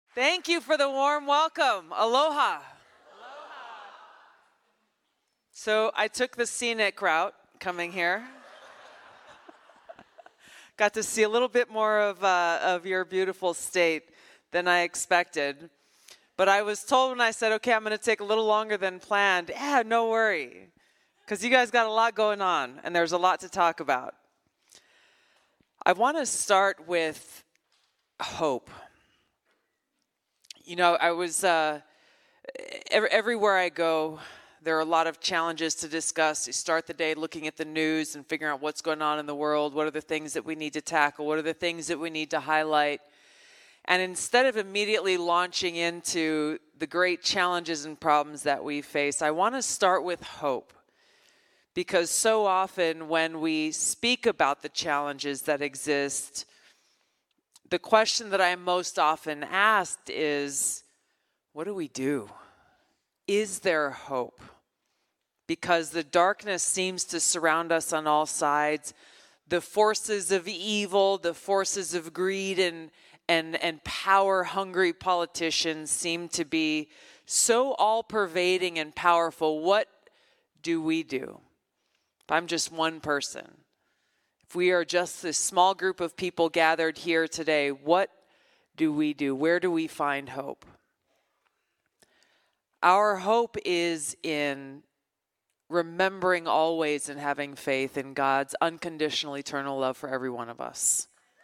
Thank you for the warm welcome. Aloha. So I took the scenic route coming here. Got to see a little bit more of your beautiful state than I expected. But I was told when I said, okay, I'm going to take a little longer than planned. Yeah, no worry. Because you guys got a lot going on, and there's a lot to talk about. I want to start with hope. You know, I was, everywhere I go, there are a lot of challenges to discuss. You start the day looking at the news and figuring out what's going on in the world. What are the things that we need to tackle? What are the things that we need to highlight? And instead of immediately launching into the great challenges and problems that we face, I want to start with hope. Because so often when we speak about the challenges that exist, the question that I am most often asked is, what do we do? Is there hope? Because the darkness seems to surround us on all sides. The forces of evil, the forces of greed and power-hungry politicians seem to be so all-pervading and powerful. What do we do? If I'm just one person, if we are just this small group of people gathered here today, what do we do? Where do we find hope? Our hope is in remembering always and having faith in God's unconditional eternal love for every one of us.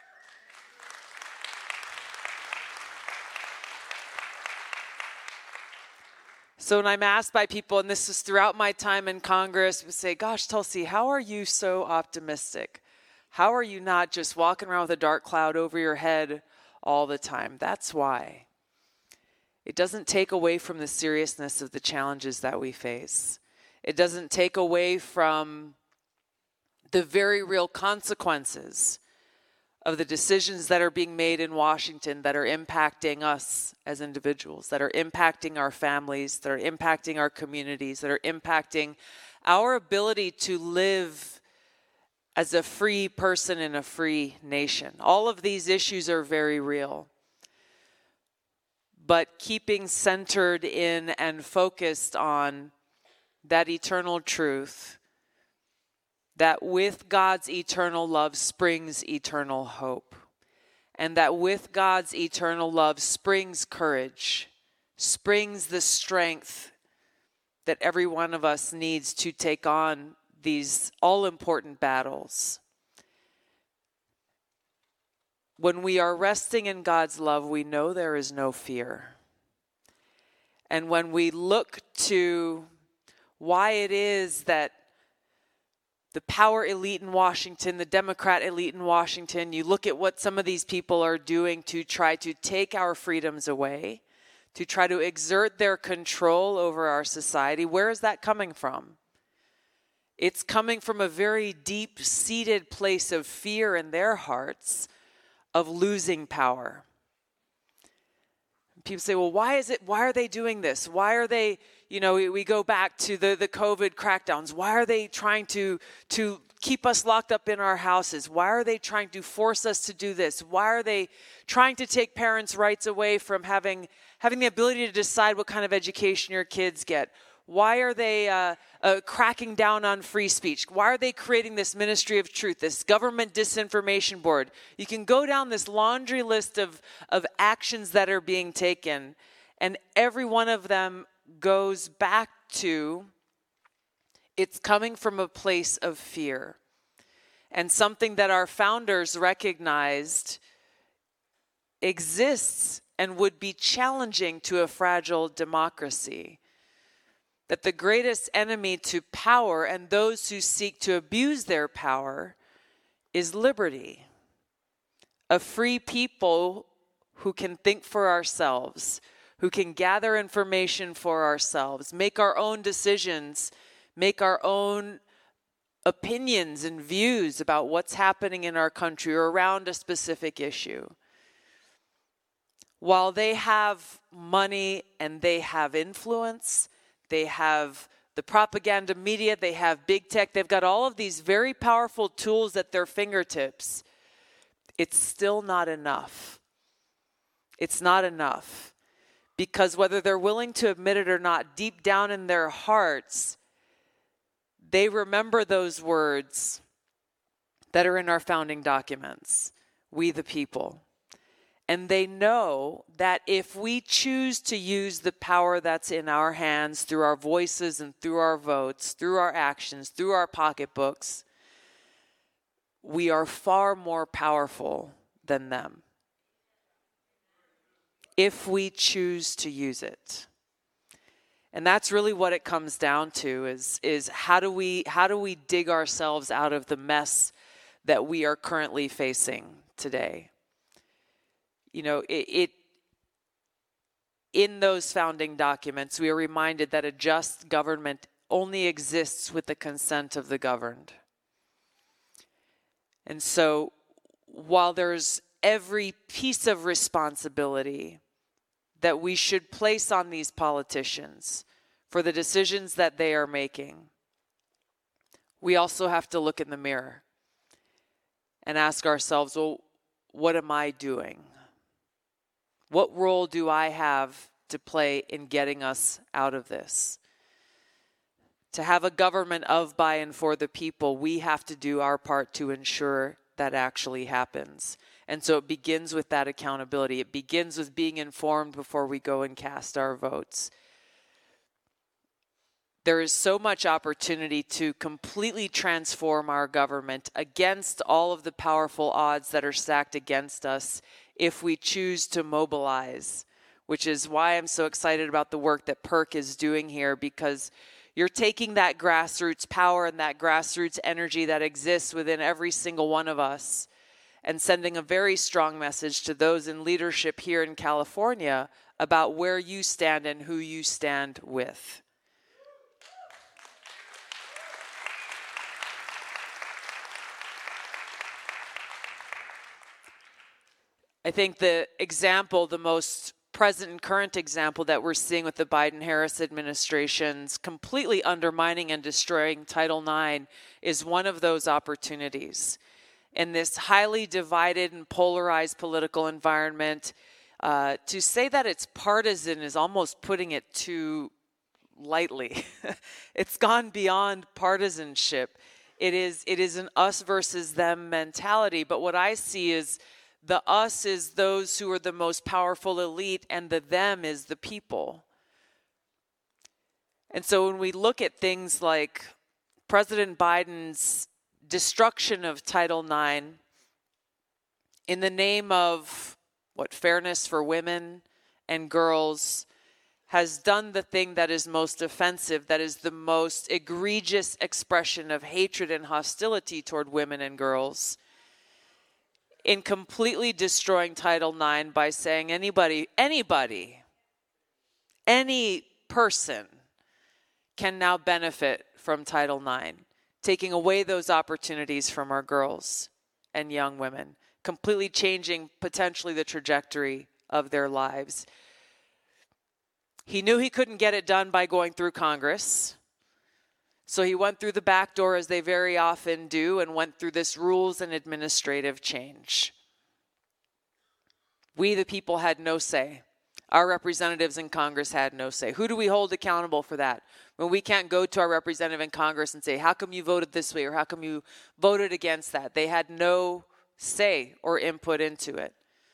So when I'm asked by people, and this is throughout my time in Congress, we say, gosh, Tulsi, how are you so optimistic? How are you not just walking around with a dark cloud over your head all the time? That's why. It doesn't take away from the seriousness of the challenges that we face. It doesn't take away from the very real consequences of the decisions that are being made in Washington that are impacting us as individuals, that are impacting our families, that are impacting our communities, that are impacting our ability to live as a free person in a free nation. All of these issues are very real. But keeping centered in and focused on that eternal truth, that with God's eternal love springs eternal hope, and that with God's eternal love springs courage, springs the strength that every one of us needs to take on these all-important battles. When we are resting in God's love, we know there is no fear. And when we look to why it is that the power elite in Washington, the Democrat elite in Washington, you look at what some of these people are doing to try to take our freedoms away, to try to exert their control over our society, where is that coming from? It's coming from a very deep-seated place of fear in their hearts of losing power. People say, well, why are they doing this? Why are they, we go back to the COVID crackdowns. Why are they trying to keep us locked up in our houses? Why are they trying to force us to do this? Why are they trying to take parents' rights away from having the ability to decide what kind of education your kids get? Why are they cracking down on free speech? Why are they creating this ministry of truth, this government disinformation board? You can go down this laundry list of actions that are being taken, and every one of them goes back to it's coming from a place of fear. And something that our founders recognized exists and would be challenging to a fragile democracy. That the greatest enemy to power and those who seek to abuse their power is liberty. A free people who can think for ourselves, who can gather information for ourselves, make our own decisions, make our own opinions and views about what's happening in our country or around a specific issue. While they have money and they have influence, they have the propaganda media, they have big tech, they've got all of these very powerful tools at their fingertips. It's still not enough. It's not enough. Because whether they're willing to admit it or not, deep down in their hearts, they remember those words that are in our founding documents, we the people. And they know that if we choose to use the power that's in our hands through our voices and through our votes, through our actions, through our pocketbooks, we are far more powerful than them if we choose to use it. And that's really what it comes down to is how do we dig ourselves out of the mess that we are currently facing today? You know, in those founding documents, we are reminded that a just government only exists with the consent of the governed. And so, while there's every piece of responsibility that we should place on these politicians for the decisions that they are making, we also have to look in the mirror and ask ourselves, well, what am I doing? What role do I have to play in getting us out of this? To have a government of, by, and for the people, we have to do our part to ensure that actually happens. And so it begins with that accountability. It begins with being informed before we go and cast our votes. There is so much opportunity to completely transform our government against all of the powerful odds that are stacked against us if we choose to mobilize, which is why I'm so excited about the work that PERC is doing here, because you're taking that grassroots power and that grassroots energy that exists within every single one of us and sending a very strong message to those in leadership here in California about where you stand and who you stand with. I think the most present and current example that we're seeing with the Biden-Harris administration's completely undermining and destroying Title IX is one of those opportunities. In this highly divided and polarized political environment, to say that it's partisan is almost putting it too lightly. It's gone beyond partisanship. It is an us versus them mentality. But what I see is the us is those who are the most powerful elite, and the them is the people. And so when we look at things like President Biden's destruction of Title IX in the name of fairness for women and girls, has done the thing that is most offensive, that is the most egregious expression of hatred and hostility toward women and girls, in completely destroying Title IX by saying any person can now benefit from Title IX, taking away those opportunities from our girls and young women, completely changing potentially the trajectory of their lives. He knew he couldn't get it done by going through Congress. So he went through the back door, as they very often do, and went through this rules and administrative change. We, the people, had no say. Our representatives in Congress had no say. Who do we hold accountable for that? When we can't go to our representative in Congress and say, how come you voted this way, or how come you voted against that? They had no say or input into it.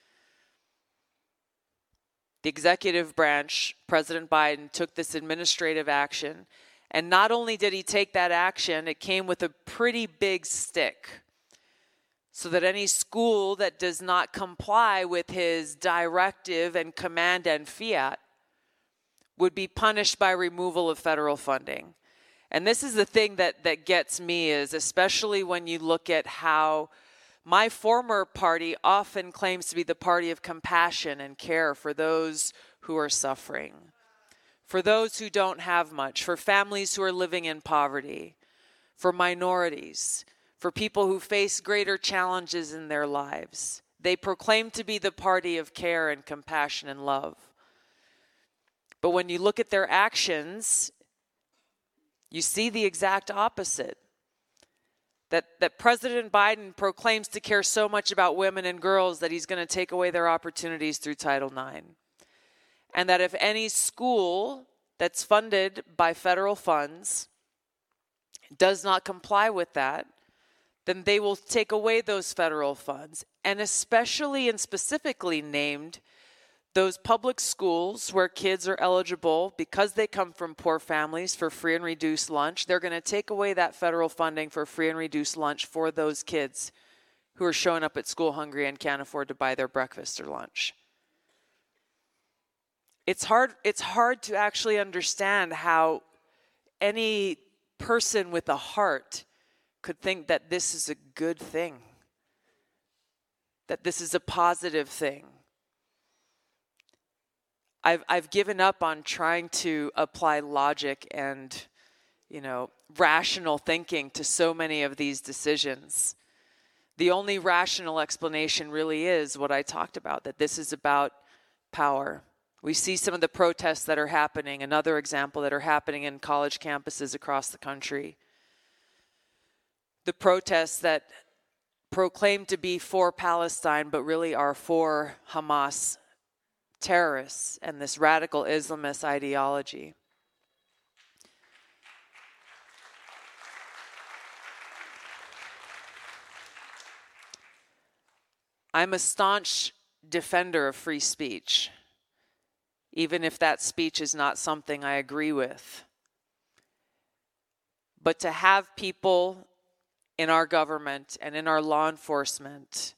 The executive branch, President Biden, took this administrative action. And not only did he take that action, it came with a pretty big stick, so that any school that does not comply with his directive and command and fiat would be punished by removal of federal funding. And this is the thing that gets me, is especially when you look at how my former party often claims to be the party of compassion and care for those who are suffering, for those who don't have much, for families who are living in poverty, for minorities, for people who face greater challenges in their lives. They proclaim to be the party of care and compassion and love. But when you look at their actions, you see the exact opposite. that President Biden proclaims to care so much about women and girls that he's going to take away their opportunities through Title IX. And that if any school that's funded by federal funds does not comply with that, then they will take away those federal funds, and especially and specifically named those public schools where kids are eligible because they come from poor families for free and reduced lunch. They're going to take away that federal funding for free and reduced lunch for those kids who are showing up at school hungry and can't afford to buy their breakfast or lunch. It's hard to actually understand how any person with a heart could think that this is a good thing, that this is a positive thing. I've given up on trying to apply logic and, rational thinking to so many of these decisions. The only rational explanation really is what I talked about, that this is about power. We see some of the protests that are happening, another example that are happening in college campuses across the country. The protests that proclaim to be for Palestine, but really are for Hamas terrorists and this radical Islamist ideology. I'm a staunch defender of free speech, even if that speech is not something I agree with. But to have people in our government and in our law enforcement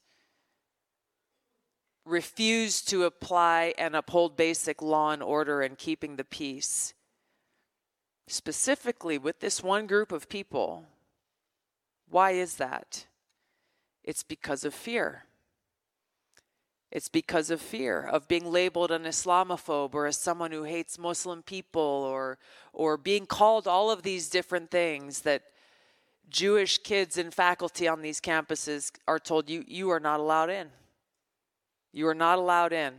refuse to apply and uphold basic law and order and keeping the peace, specifically with this one group of people, why is that? It's because of fear. It's because of fear of being labeled an Islamophobe or as someone who hates Muslim people or being called all of these different things that Jewish kids and faculty on these campuses are told you are not allowed in. You are not allowed in.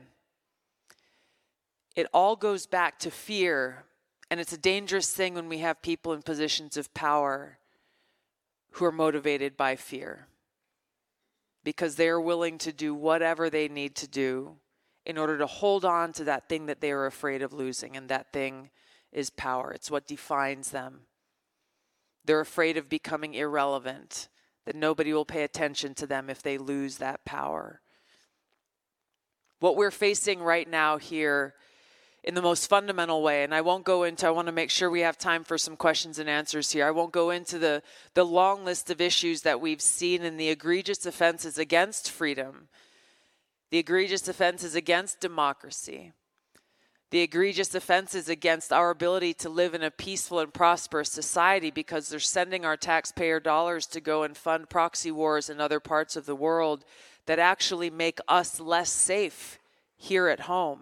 It all goes back to fear, and it's a dangerous thing when we have people in positions of power who are motivated by fear, because they are willing to do whatever they need to do in order to hold on to that thing that they are afraid of losing, and that thing is power. It's what defines them. They're afraid of becoming irrelevant, that nobody will pay attention to them if they lose that power. What we're facing right now here in the most fundamental way, and I want to make sure we have time for some questions and answers here. I won't go into the long list of issues that we've seen in the egregious offenses against freedom, the egregious offenses against democracy, the egregious offenses against our ability to live in a peaceful and prosperous society, because they're sending our taxpayer dollars to go and fund proxy wars in other parts of the world that actually make us less safe here at home.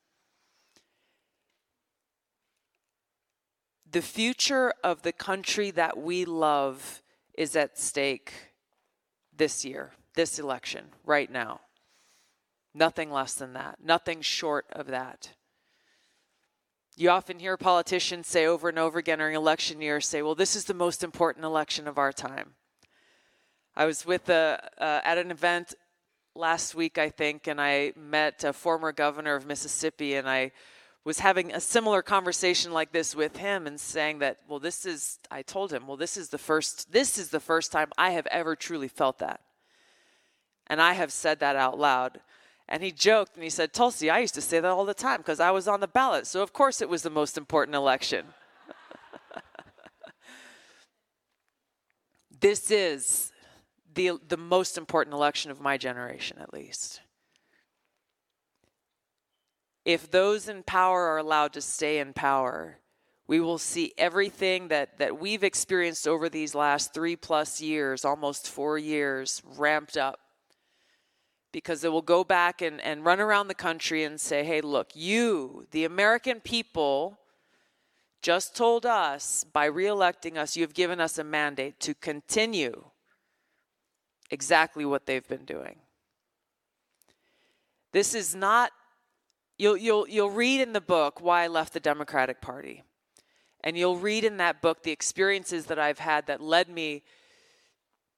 The future of the country that we love is at stake this year, this election, right now. Nothing less than that, nothing short of that. You often hear politicians say over and over again during election year, well, this is the most important election of our time. I was at an event last week, I think, and I met a former governor of Mississippi, and I was having a similar conversation like this with him and saying that, I told him, this is the first time I have ever truly felt that. And I have said that out loud. And he joked and he said, Tulsi, I used to say that all the time because I was on the ballot. So of course it was the most important election. This is the most important election of my generation, at least. If those in power are allowed to stay in power, we will see everything that we've experienced over these last 3+ years, almost 4 years, ramped up. Because it will go back and run around the country and say, hey, look, you, the American people, just told us by re-electing us, you've given us a mandate to continue exactly what they've been doing. This is not, you'll read in the book Why I Left the Democratic Party. And you'll read in that book the experiences that I've had that led me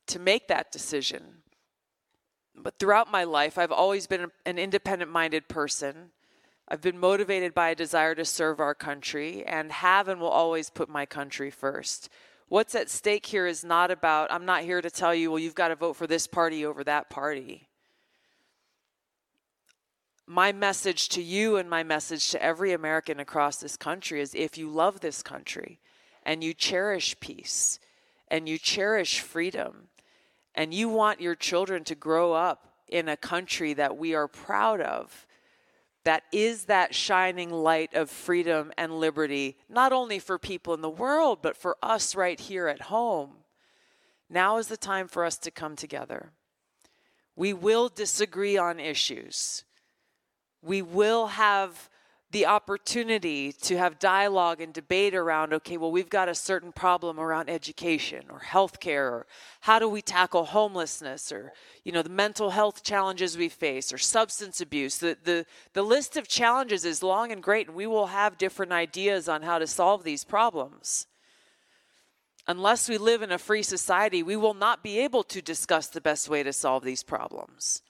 to make that decision. But throughout my life, I've always been an independent-minded person. I've been motivated by a desire to serve our country and have and will always put my country first. What's at stake here is not about, I'm not here to tell you, well, you've got to vote for this party over that party. My message to you and my message to every American across this country is if you love this country and you cherish peace and you cherish freedom and you want your children to grow up in a country that we are proud of, that is that shining light of freedom and liberty, not only for people in the world, but for us right here at home. Now is the time for us to come together. We will disagree on issues. We will have the opportunity to have dialogue and debate around, okay, well, we've got a certain problem around education or healthcare, or how do we tackle homelessness, or, the mental health challenges we face, or substance abuse. The list of challenges is long and great, and we will have different ideas on how to solve these problems. Unless we live in a free society, we will not be able to discuss the best way to solve these problems.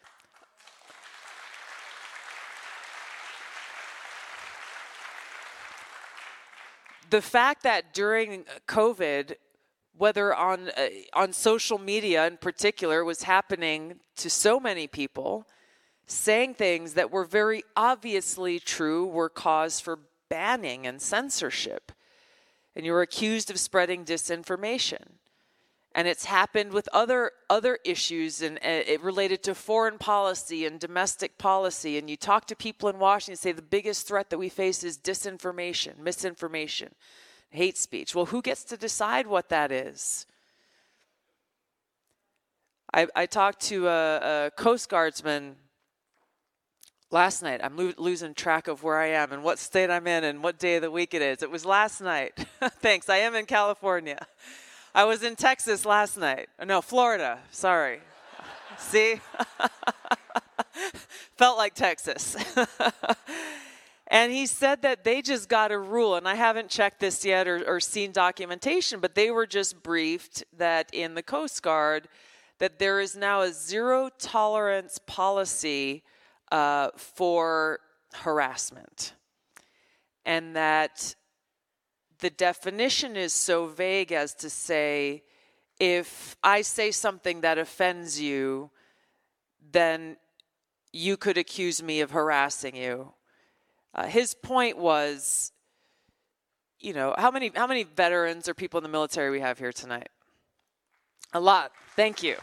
The fact that during COVID, whether on social media in particular, was happening to so many people, saying things that were very obviously true were cause for banning and censorship. And you were accused of spreading disinformation. And it's happened with other issues, and it related to foreign policy and domestic policy. And you talk to people in Washington and say the biggest threat that we face is disinformation, misinformation, hate speech. Well, who gets to decide what that is? I talked to a Coast Guardsman last night. I'm losing track of where I am and what state I'm in and what day of the week it is. It was last night. Thanks. I am in California. I was in Texas last night. No, Florida. Sorry. See? Felt like Texas. And he said that they just got a rule, and I haven't checked this yet or seen documentation, but they were just briefed that in the Coast Guard that there is now a zero tolerance policy for harassment. And that the definition is so vague as to say, if I say something that offends you, then you could accuse me of harassing you. His point was, how many veterans or people in the military we have here tonight? A lot. Thank you.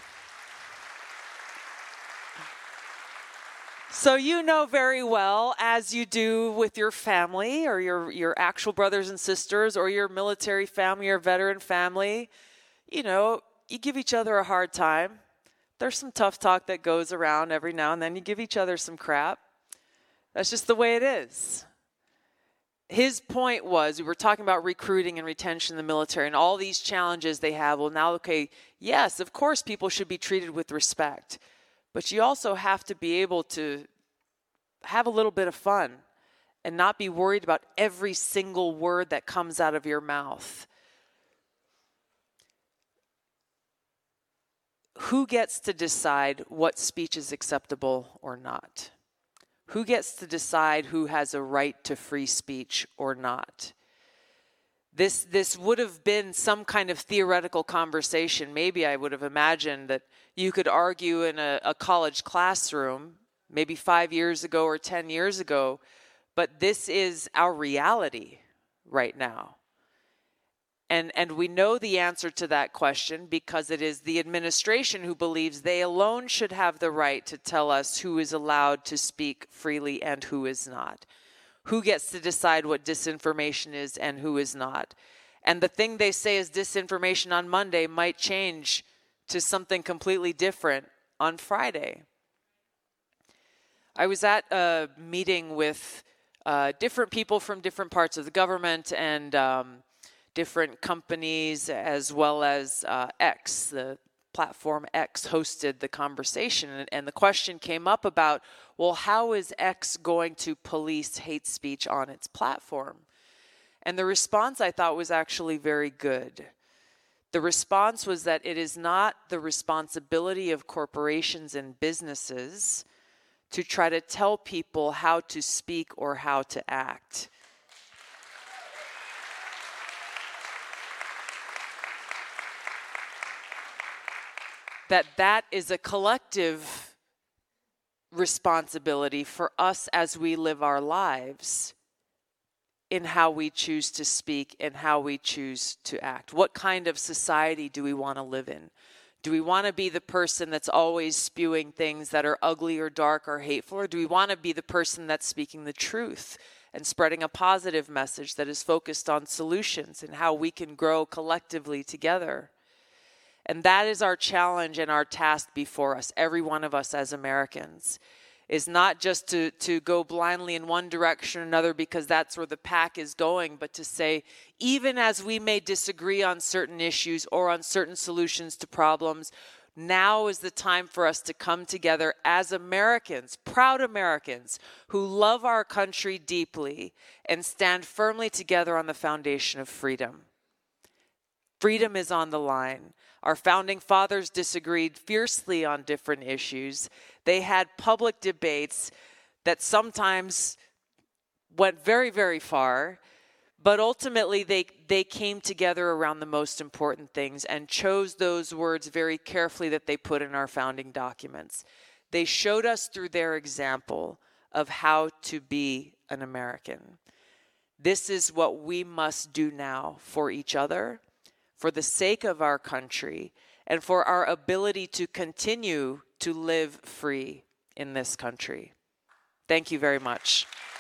So you know very well, as you do with your family or your actual brothers and sisters or your military family or veteran family, you give each other a hard time. There's some tough talk that goes around every now and then. You give each other some crap. That's just the way it is. His point was, we were talking about recruiting and retention in the military and all these challenges they have. Well, now, okay, yes, of course people should be treated with respect. But you also have to be able to have a little bit of fun and not be worried about every single word that comes out of your mouth. Who gets to decide what speech is acceptable or not? Who gets to decide who has a right to free speech or not? This would have been some kind of theoretical conversation. Maybe I would have imagined that you could argue in a college classroom, maybe 5 years ago or 10 years ago, but this is our reality right now. And we know the answer to that question because it is the administration who believes they alone should have the right to tell us who is allowed to speak freely and who is not. Who gets to decide what disinformation is and who is not. And the thing they say is disinformation on Monday might change to something completely different on Friday. I was at a meeting with different people from different parts of the government and different companies, as well as X, the platform X hosted the conversation. And the question came up about, well, how is X going to police hate speech on its platform? And the response I thought was actually very good. The response was that it is not the responsibility of corporations and businesses to try to tell people how to speak or how to act. That is a collective responsibility for us as we live our lives in how we choose to speak and how we choose to act. What kind of society do we want to live in? Do we want to be the person that's always spewing things that are ugly or dark or hateful, or do we want to be the person that's speaking the truth and spreading a positive message that is focused on solutions and how we can grow collectively together? And that is our challenge and our task before us, every one of us as Americans, is not just to go blindly in one direction or another because that's where the pack is going, but to say, even as we may disagree on certain issues or on certain solutions to problems, now is the time for us to come together as Americans, proud Americans, who love our country deeply and stand firmly together on the foundation of freedom. Freedom is on the line. Our founding fathers disagreed fiercely on different issues. They had public debates that sometimes went very, very far, but ultimately they came together around the most important things and chose those words very carefully that they put in our founding documents. They showed us through their example of how to be an American. This is what we must do now for each other, for the sake of our country, and for our ability to continue to live free in this country. Thank you very much.